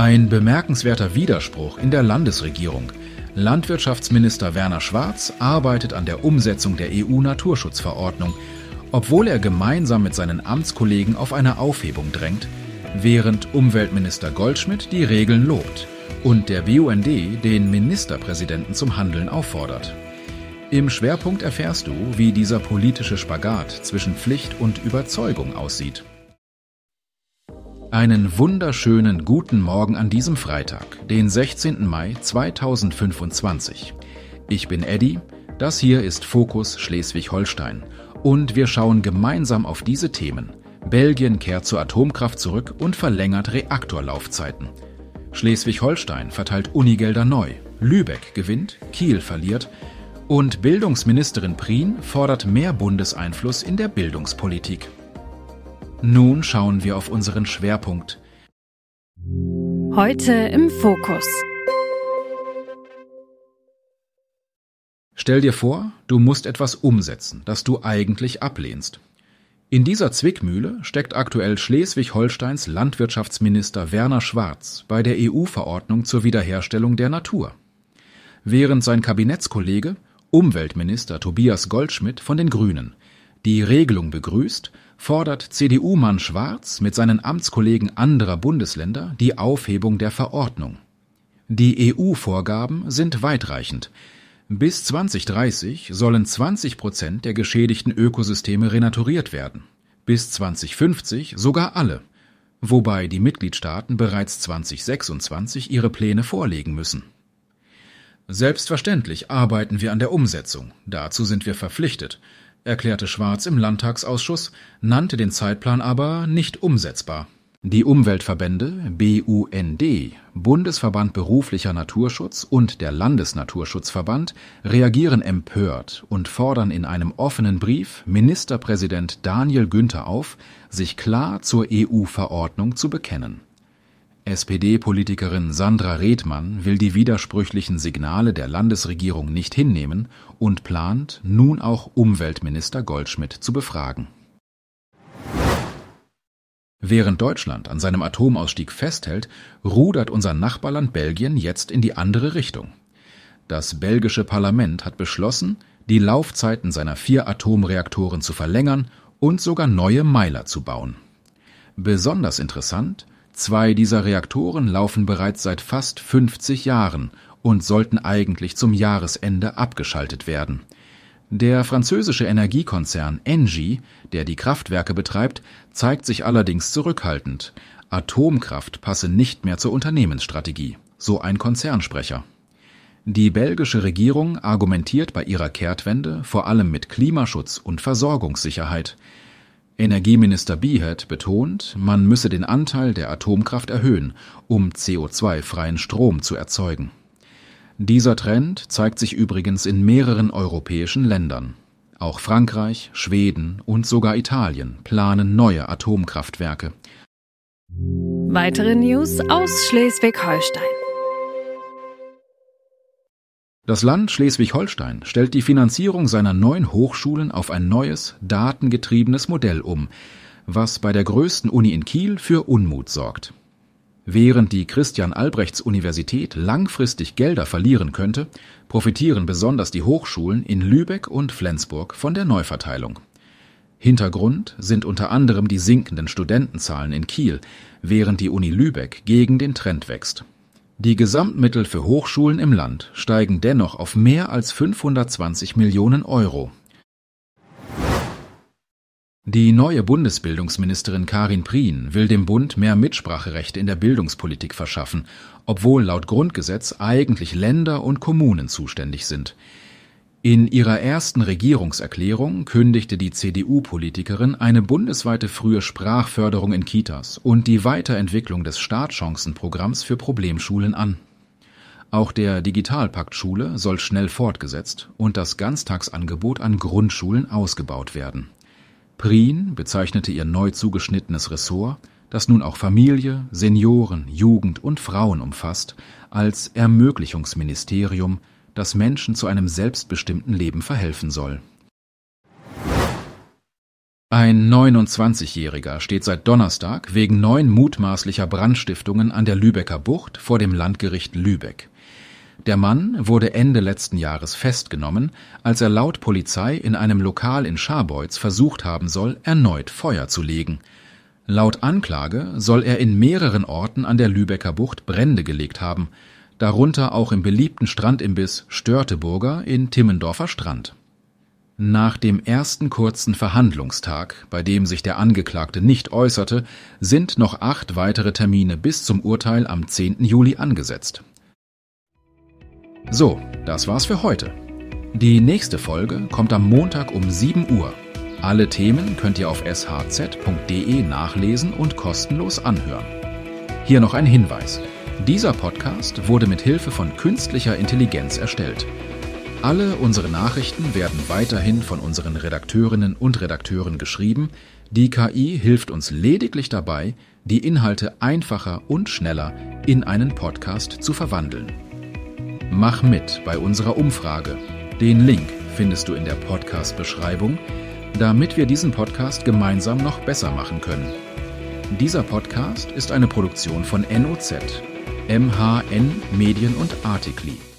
Ein bemerkenswerter Widerspruch in der Landesregierung. Landwirtschaftsminister Werner Schwarz arbeitet an der Umsetzung der EU-Naturschutzverordnung, obwohl er gemeinsam mit seinen Amtskollegen auf eine Aufhebung drängt, während Umweltminister Goldschmidt die Regeln lobt und der BUND den Ministerpräsidenten zum Handeln auffordert. Im Schwerpunkt erfährst du, wie dieser politische Spagat zwischen Pflicht und Überzeugung aussieht. Einen wunderschönen guten Morgen an diesem Freitag, den 16. Mai 2025. Ich bin Eddie, das hier ist Fokus Schleswig-Holstein und wir schauen gemeinsam auf diese Themen. Belgien kehrt zur Atomkraft zurück und verlängert Reaktorlaufzeiten. Schleswig-Holstein verteilt Unigelder neu, Lübeck gewinnt, Kiel verliert und Bildungsministerin Prien fordert mehr Bundeseinfluss in der Bildungspolitik. Nun schauen wir auf unseren Schwerpunkt. Heute im Fokus. Stell dir vor, du musst etwas umsetzen, das du eigentlich ablehnst. In dieser Zwickmühle steckt aktuell Schleswig-Holsteins Landwirtschaftsminister Werner Schwarz bei der EU-Verordnung zur Wiederherstellung der Natur. Während sein Kabinettskollege, Umweltminister Tobias Goldschmidt von den Grünen, die Regelung begrüßt, fordert CDU-Mann Schwarz mit seinen Amtskollegen anderer Bundesländer die Aufhebung der Verordnung. Die EU-Vorgaben sind weitreichend. Bis 2030 sollen 20% der geschädigten Ökosysteme renaturiert werden. Bis 2050 sogar alle, wobei die Mitgliedstaaten bereits 2026 ihre Pläne vorlegen müssen. Selbstverständlich arbeiten wir an der Umsetzung, dazu sind wir verpflichtet, erklärte Schwarz im Landtagsausschuss, nannte den Zeitplan aber nicht umsetzbar. Die Umweltverbände BUND, Bundesverband Beruflicher Naturschutz und der Landesnaturschutzverband reagieren empört und fordern in einem offenen Brief Ministerpräsident Daniel Günther auf, sich klar zur EU-Verordnung zu bekennen. SPD-Politikerin Sandra Redmann will die widersprüchlichen Signale der Landesregierung nicht hinnehmen und plant, nun auch Umweltminister Goldschmidt zu befragen. Während Deutschland an seinem Atomausstieg festhält, rudert unser Nachbarland Belgien jetzt in die andere Richtung. Das belgische Parlament hat beschlossen, die Laufzeiten seiner 4 Atomreaktoren zu verlängern und sogar neue Meiler zu bauen. Besonders interessant: 2 dieser Reaktoren laufen bereits seit fast 50 Jahren und sollten eigentlich zum Jahresende abgeschaltet werden. Der französische Energiekonzern Engie, der die Kraftwerke betreibt, zeigt sich allerdings zurückhaltend. Atomkraft passe nicht mehr zur Unternehmensstrategie, so ein Konzernsprecher. Die belgische Regierung argumentiert bei ihrer Kehrtwende vor allem mit Klimaschutz und Versorgungssicherheit. Energieminister Biehet betont, man müsse den Anteil der Atomkraft erhöhen, um CO2-freien Strom zu erzeugen. Dieser Trend zeigt sich übrigens in mehreren europäischen Ländern. Auch Frankreich, Schweden und sogar Italien planen neue Atomkraftwerke. Weitere News aus Schleswig-Holstein. Das Land Schleswig-Holstein stellt die Finanzierung seiner neuen Hochschulen auf ein neues, datengetriebenes Modell um, was bei der größten Uni in Kiel für Unmut sorgt. Während die Christian-Albrechts-Universität langfristig Gelder verlieren könnte, profitieren besonders die Hochschulen in Lübeck und Flensburg von der Neuverteilung. Hintergrund sind unter anderem die sinkenden Studentenzahlen in Kiel, während die Uni Lübeck gegen den Trend wächst. Die Gesamtmittel für Hochschulen im Land steigen dennoch auf mehr als 520 Millionen Euro. Die neue Bundesbildungsministerin Karin Prien will dem Bund mehr Mitspracherechte in der Bildungspolitik verschaffen, obwohl laut Grundgesetz eigentlich Länder und Kommunen zuständig sind. In ihrer ersten Regierungserklärung kündigte die CDU-Politikerin eine bundesweite frühe Sprachförderung in Kitas und die Weiterentwicklung des Startchancenprogramms für Problemschulen an. Auch der Digitalpakt Schule soll schnell fortgesetzt und das Ganztagsangebot an Grundschulen ausgebaut werden. Prien bezeichnete ihr neu zugeschnittenes Ressort, das nun auch Familie, Senioren, Jugend und Frauen umfasst, als Ermöglichungsministerium, das Menschen zu einem selbstbestimmten Leben verhelfen soll. Ein 29-Jähriger steht seit Donnerstag wegen 9 mutmaßlicher Brandstiftungen an der Lübecker Bucht vor dem Landgericht Lübeck. Der Mann wurde Ende letzten Jahres festgenommen, als er laut Polizei in einem Lokal in Scharbeutz versucht haben soll, erneut Feuer zu legen. Laut Anklage soll er in mehreren Orten an der Lübecker Bucht Brände gelegt haben, darunter auch im beliebten Strandimbiss Störteburger in Timmendorfer Strand. Nach dem ersten kurzen Verhandlungstag, bei dem sich der Angeklagte nicht äußerte, sind noch 8 weitere Termine bis zum Urteil am 10. Juli angesetzt. So, das war's für heute. Die nächste Folge kommt am Montag um 7 Uhr. Alle Themen könnt ihr auf shz.de nachlesen und kostenlos anhören. Hier noch ein Hinweis. Dieser Podcast wurde mit Hilfe von künstlicher Intelligenz erstellt. Alle unsere Nachrichten werden weiterhin von unseren Redakteurinnen und Redakteuren geschrieben. Die KI hilft uns lediglich dabei, die Inhalte einfacher und schneller in einen Podcast zu verwandeln. Mach mit bei unserer Umfrage. Den Link findest du in der Podcast-Beschreibung, damit wir diesen Podcast gemeinsam noch besser machen können. Dieser Podcast ist eine Produktion von NOZ, MHN Medien und Artikli.